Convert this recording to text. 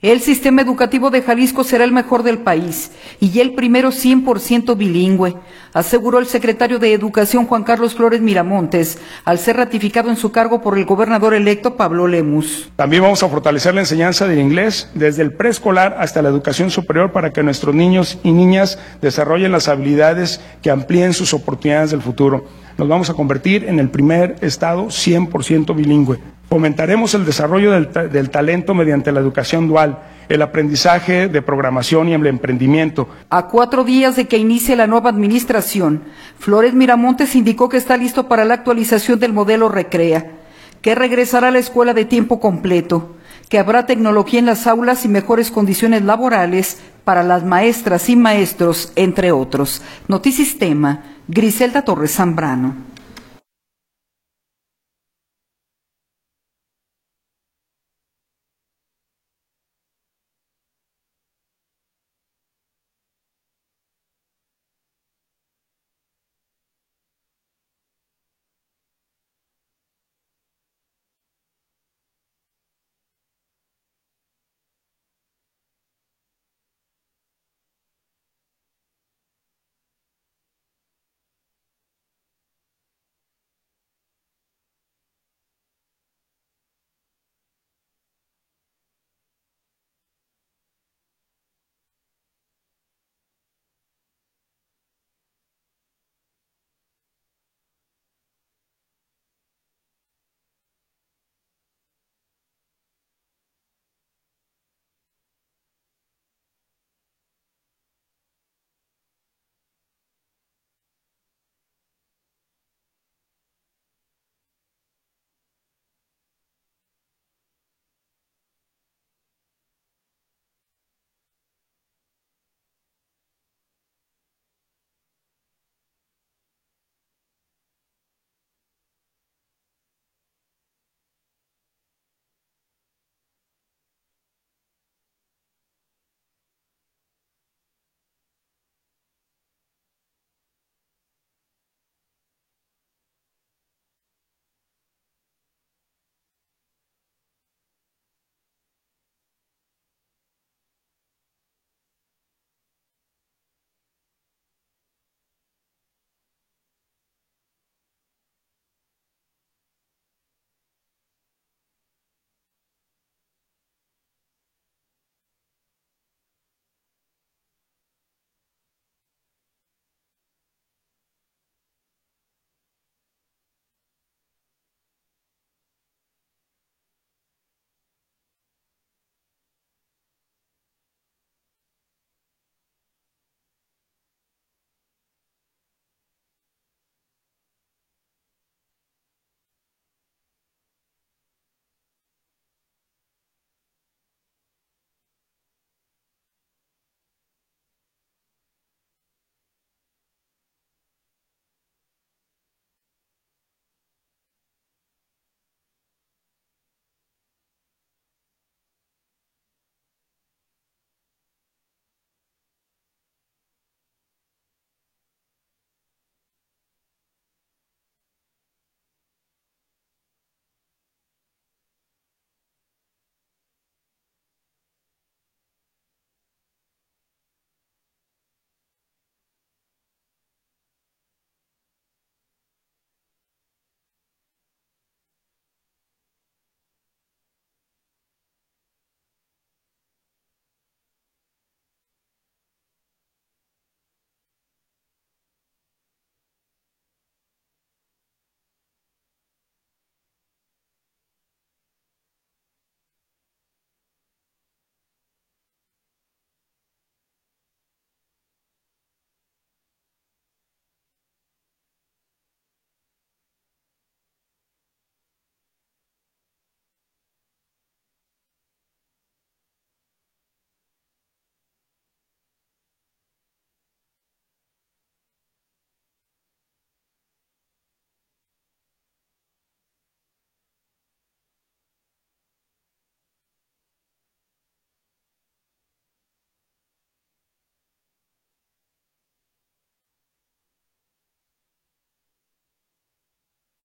El sistema educativo de Jalisco será el mejor del país y el primero 100% bilingüe, aseguró el secretario de Educación Juan Carlos Flores Miramontes, al ser ratificado en su cargo por el gobernador electo Pablo Lemus. También vamos a fortalecer la enseñanza del inglés desde el preescolar hasta la educación superior para que nuestros niños y niñas desarrollen las habilidades que amplíen sus oportunidades del futuro. Nos vamos a convertir en el primer estado 100% bilingüe. Fomentaremos el desarrollo del talento mediante la educación dual, el aprendizaje de programación y el emprendimiento. A 4 días de que inicie la nueva administración, Flores Miramontes indicó que está listo para la actualización del modelo Recrea, que regresará a la escuela de tiempo completo, que habrá tecnología en las aulas y mejores condiciones laborales para las maestras y maestros, entre otros. Notisistema, Griselda Torres Zambrano.